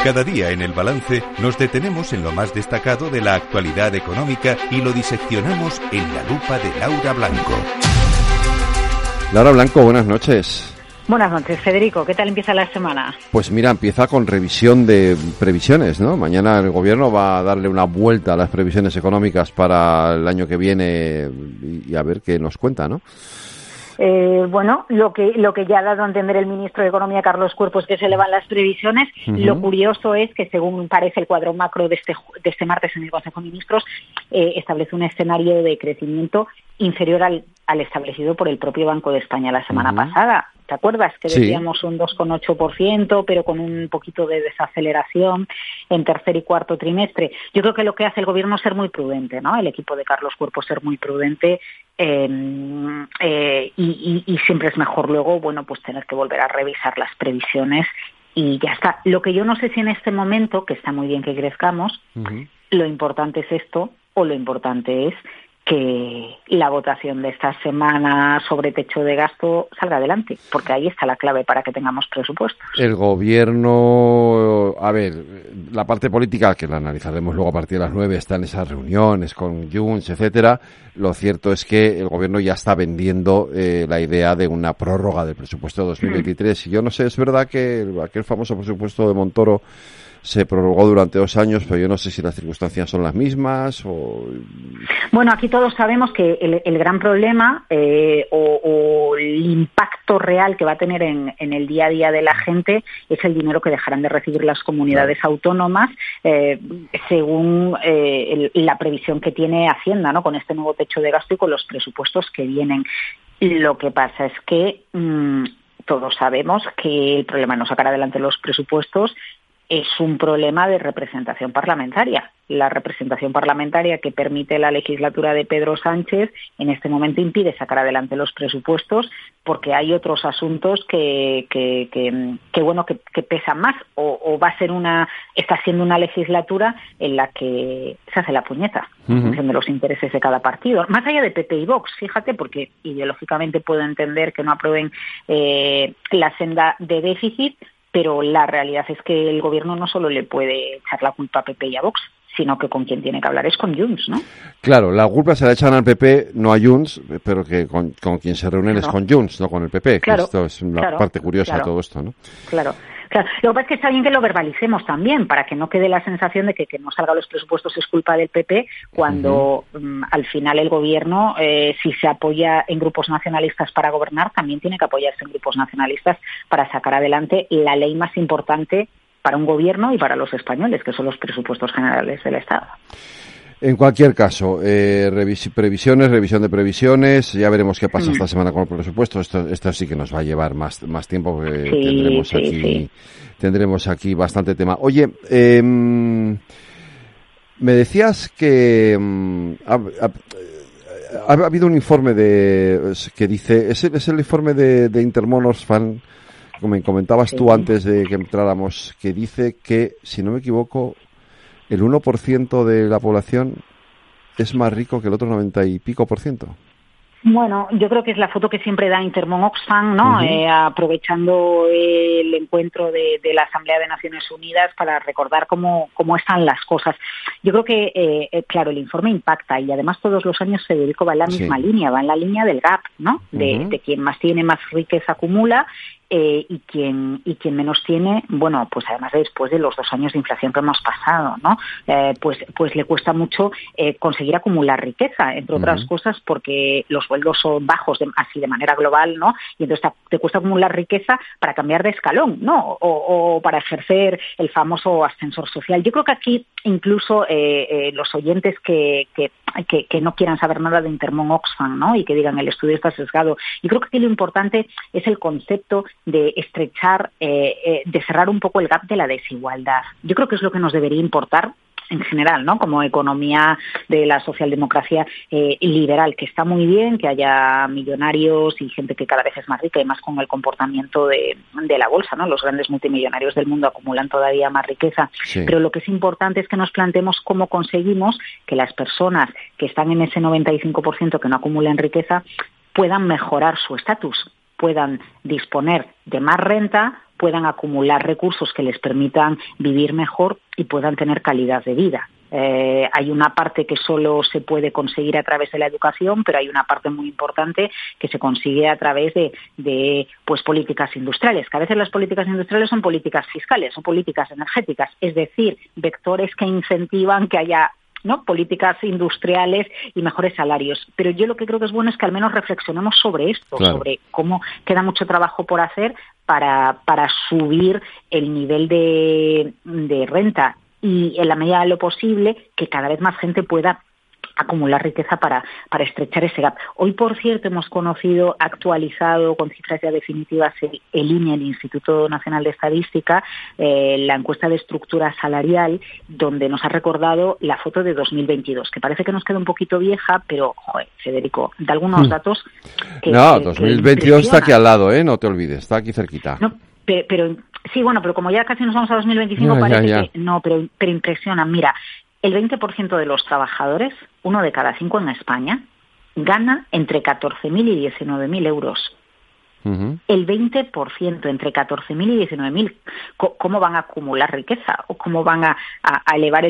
Cada día en El Balance nos detenemos en lo más destacado de la actualidad económica y lo diseccionamos en la lupa de Laura Blanco. Laura Blanco, buenas noches. Buenas noches, Federico. ¿Qué tal empieza la semana? Pues mira, empieza con revisión de previsiones, ¿no? Mañana el gobierno va a darle una vuelta a las previsiones económicas para el año que viene y a ver qué nos cuenta, ¿no? Bueno, lo que ya ha dado a entender el ministro de Economía, Carlos Cuerpo, es que se elevan las previsiones. Lo curioso es que, según parece el cuadro macro de este martes en el Consejo de Ministros, establece un escenario de crecimiento inferior al establecido por el propio Banco de España la semana pasada. ¿Te acuerdas que decíamos un 2,8%, pero con un poquito de desaceleración en tercer y cuarto trimestre? Yo creo que lo que hace el gobierno es ser muy prudente, ¿no? El equipo de Carlos Cuerpo ser muy prudente y siempre es mejor luego, bueno, pues tener que volver a revisar las previsiones y ya está. Lo que yo no sé si en este momento, que está muy bien que crezcamos, lo importante es esto o lo importante es que la votación de esta semana sobre techo de gasto salga adelante, porque ahí está la clave para que tengamos presupuestos. El gobierno, a ver, la parte política, que la analizaremos luego a partir de las 9, está en esas reuniones con Junts, etcétera. Lo cierto es que el gobierno ya está vendiendo la idea de una prórroga del presupuesto de 2023. Y yo no sé, es verdad que aquel famoso presupuesto de Montoro se prorrogó durante 2 años, pero yo no sé si las circunstancias son las mismas o... Bueno, aquí todos sabemos que el gran problema o el impacto real que va a tener en el día a día de la gente es el dinero que dejarán de recibir las comunidades autónomas según la previsión que tiene Hacienda, ¿no? Con este nuevo techo de gasto y con los presupuestos que vienen. Lo que pasa es que todos sabemos que el problema de no sacar adelante los presupuestos es un problema de representación parlamentaria. La representación parlamentaria que permite la legislatura de Pedro Sánchez en este momento impide sacar adelante los presupuestos porque hay otros asuntos que pesan más o está siendo una legislatura en la que se hace la puñeta en función de los intereses de cada partido. Más allá de PP y Vox, fíjate, porque ideológicamente puedo entender que no aprueben la senda de déficit, pero la realidad es que el gobierno no solo le puede echar la culpa a PP y a Vox, sino que con quien tiene que hablar es con Junts, ¿no? Claro, la culpa se la echan al PP, no a Junts, pero que con quien se reúnen es con Junts, no con el PP. Claro, esto es una parte curiosa de todo esto, ¿no? Claro. Lo que pasa es que está bien que lo verbalicemos también, para que no quede la sensación de que no salgan los presupuestos es culpa del PP, cuando al final el gobierno, si se apoya en grupos nacionalistas para gobernar, también tiene que apoyarse en grupos nacionalistas para sacar adelante la ley más importante para un gobierno y para los españoles, que son los presupuestos generales del Estado. En cualquier caso, revisión de previsiones, ya veremos qué pasa esta semana con el presupuesto. Esto sí que nos va a llevar más tiempo, porque tendremos aquí bastante tema. Oye, me decías que ha habido un informe que dice, es el informe de Intermón Oxfam, como me comentabas tú antes de que entráramos, que dice que, si no me equivoco, el 1% de la población es más rico que el otro 90 y pico %. Bueno, yo creo que es la foto que siempre da Intermón Oxfam, ¿no? Aprovechando el encuentro de la Asamblea de Naciones Unidas para recordar cómo están las cosas. Yo creo que, claro, el informe impacta y además todos los años Federico va en la misma línea, va en la línea del gap, ¿no? De quien más tiene, más riqueza acumula. Y quien menos tiene, bueno, pues además después de los 2 años de inflación que hemos pasado, ¿no? Pues le cuesta mucho conseguir acumular riqueza, entre otras cosas porque los sueldos son bajos así de manera global, ¿no? Y entonces te cuesta acumular riqueza para cambiar de escalón, ¿no? O para ejercer el famoso ascensor social. Yo creo que aquí incluso los oyentes que no quieran saber nada de Intermón Oxfam, ¿no? Y que digan el estudio está sesgado. Yo creo que aquí lo importante es el concepto de estrechar, de cerrar un poco el gap de la desigualdad. Yo creo que es lo que nos debería importar en general, ¿no? Como economía de la socialdemocracia liberal, que está muy bien que haya millonarios y gente que cada vez es más rica y más con el comportamiento de la bolsa, ¿no? Los grandes multimillonarios del mundo acumulan todavía más riqueza. Sí. Pero lo que es importante es que nos planteemos cómo conseguimos que las personas que están en ese 95% que no acumulan riqueza puedan mejorar su estatus, puedan disponer de más renta, puedan acumular recursos que les permitan vivir mejor y puedan tener calidad de vida. Hay una parte que solo se puede conseguir a través de la educación, pero hay una parte muy importante que se consigue a través de pues políticas industriales, que a veces las políticas industriales son políticas fiscales o políticas energéticas, es decir, vectores que incentivan que haya, ¿no?, políticas industriales y mejores salarios. Pero yo lo que creo que es bueno es que al menos reflexionemos sobre esto, claro, sobre cómo queda mucho trabajo por hacer para subir el nivel de renta y, en la medida de lo posible, que cada vez más gente pueda acumular riqueza para estrechar ese gap. Hoy, por cierto, hemos conocido, actualizado con cifras ya definitivas el INE, el Instituto Nacional de Estadística, la encuesta de estructura salarial, donde nos ha recordado la foto de 2022, que parece que nos queda un poquito vieja, pero, joder, Federico, da algunos datos que... No, 2022 está aquí al lado, no te olvides, está aquí cerquita. No, pero sí, bueno, pero como ya casi nos vamos a 2025, parece que... No, pero impresiona. Mira, el 20% de los trabajadores, 1 de cada 5 en España, gana entre 14.000 y 19.000 euros. Uh-huh. El 20% entre 14.000 y 19.000. ¿Cómo van a acumular riqueza? ¿O cómo van a elevar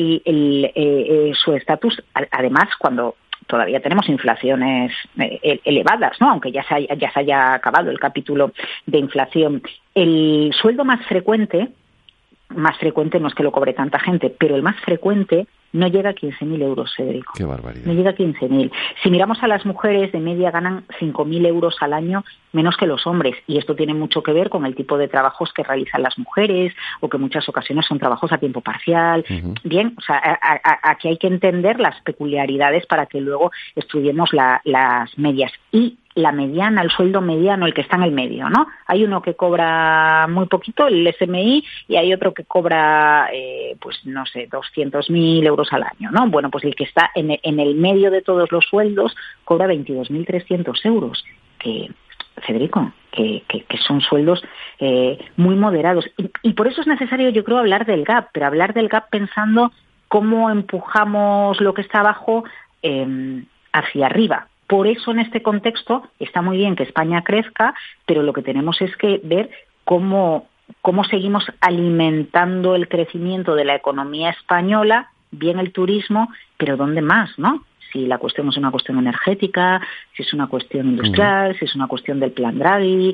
su estatus? Además, cuando todavía tenemos inflaciones elevadas, ¿no? Aunque ya se haya acabado el capítulo de inflación. El sueldo más frecuente no es que lo cobre tanta gente, pero el más frecuente no llega a 15.000 euros, Federico. ¡Qué barbaridad! No llega a 15.000. Si miramos a las mujeres, de media ganan 5.000 euros al año menos que los hombres, y esto tiene mucho que ver con el tipo de trabajos que realizan las mujeres, o que en muchas ocasiones son trabajos a tiempo parcial. Uh-huh. Bien, o sea, aquí hay que entender las peculiaridades para que luego estudiemos las medias. Y la mediana, el sueldo mediano, el que está en el medio, ¿no? Hay uno que cobra muy poquito, el SMI, y hay otro que cobra, pues no sé, 200.000 euros al año, ¿no? Bueno, pues el que está en el medio de todos los sueldos cobra 22.300 euros, que, Federico, que son sueldos muy moderados. Y por eso es necesario, yo creo, hablar del gap, pero hablar del gap pensando cómo empujamos lo que está abajo hacia arriba. Por eso, en este contexto, está muy bien que España crezca, pero lo que tenemos es que ver cómo seguimos alimentando el crecimiento de la economía española, bien el turismo, pero ¿dónde más, no? Si la cuestión es una cuestión energética, si es una cuestión industrial, si es una cuestión del plan Draghi,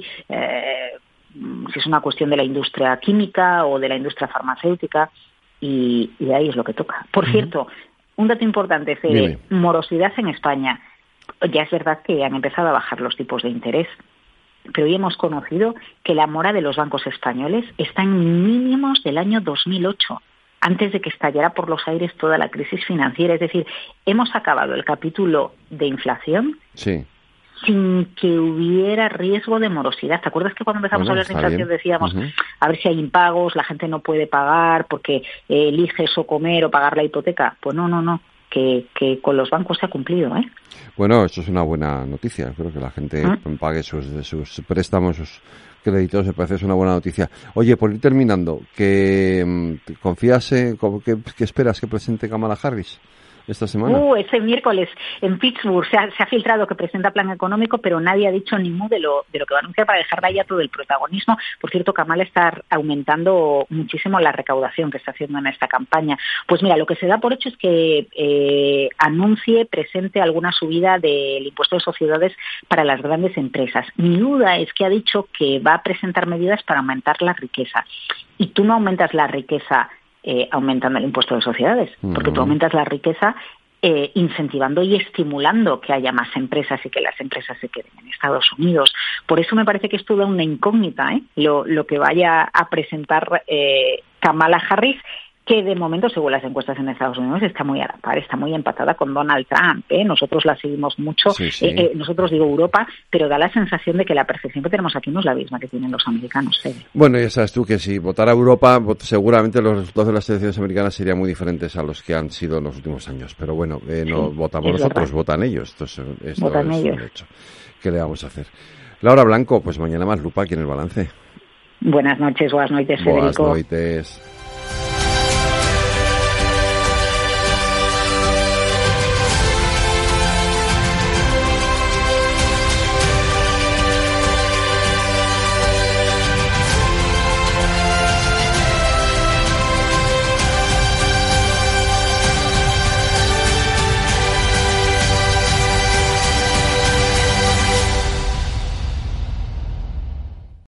si es una cuestión de la industria química o de la industria farmacéutica, y ahí es lo que toca. Por cierto, un dato importante, Fede, morosidad en España. Ya es verdad que han empezado a bajar los tipos de interés, pero hoy hemos conocido que la mora de los bancos españoles está en mínimos del año 2008, antes de que estallara por los aires toda la crisis financiera. Es decir, hemos acabado el capítulo de inflación sin que hubiera riesgo de morosidad. ¿Te acuerdas que cuando empezamos a hablar de inflación decíamos, a ver si hay impagos, la gente no puede pagar porque eliges o comer o pagar la hipoteca? Pues no. Que con los bancos se ha cumplido, ¿eh? Bueno, eso es una buena noticia. Espero que la gente pague sus préstamos, sus créditos. Me parece que es una buena noticia. Oye, por ir terminando, ¿que confías, qué esperas que presente Kamala Harris esta semana? Este miércoles en Pittsburgh se ha filtrado que presenta plan económico, pero nadie ha dicho ni mu de lo que va a anunciar para dejarle ya todo el protagonismo. Por cierto, Kamala está aumentando muchísimo la recaudación que está haciendo en esta campaña. Pues mira, lo que se da por hecho es que presente alguna subida del impuesto de sociedades para las grandes empresas. Mi duda es que ha dicho que va a presentar medidas para aumentar la riqueza. Y tú no aumentas la riqueza aumentando el impuesto de sociedades, porque tú aumentas la riqueza incentivando y estimulando que haya más empresas y que las empresas se queden en Estados Unidos. Por eso me parece que es toda una incógnita, lo que vaya a presentar Kamala Harris, que de momento, según las encuestas en Estados Unidos, está muy a la par, está muy empatada con Donald Trump. Nosotros la seguimos mucho, nosotros digo Europa, pero da la sensación de que la percepción que tenemos aquí no es la misma que tienen los americanos. Bueno, ya sabes tú que si votara Europa, seguramente los resultados de las elecciones americanas serían muy diferentes a los que han sido en los últimos años. Pero bueno, no votamos nosotros, votan ellos. Esto es un hecho. ¿Qué le vamos a hacer? Laura Blanco, pues mañana más lupa aquí en El Balance. Buenas noches, Federico. Buenas noches.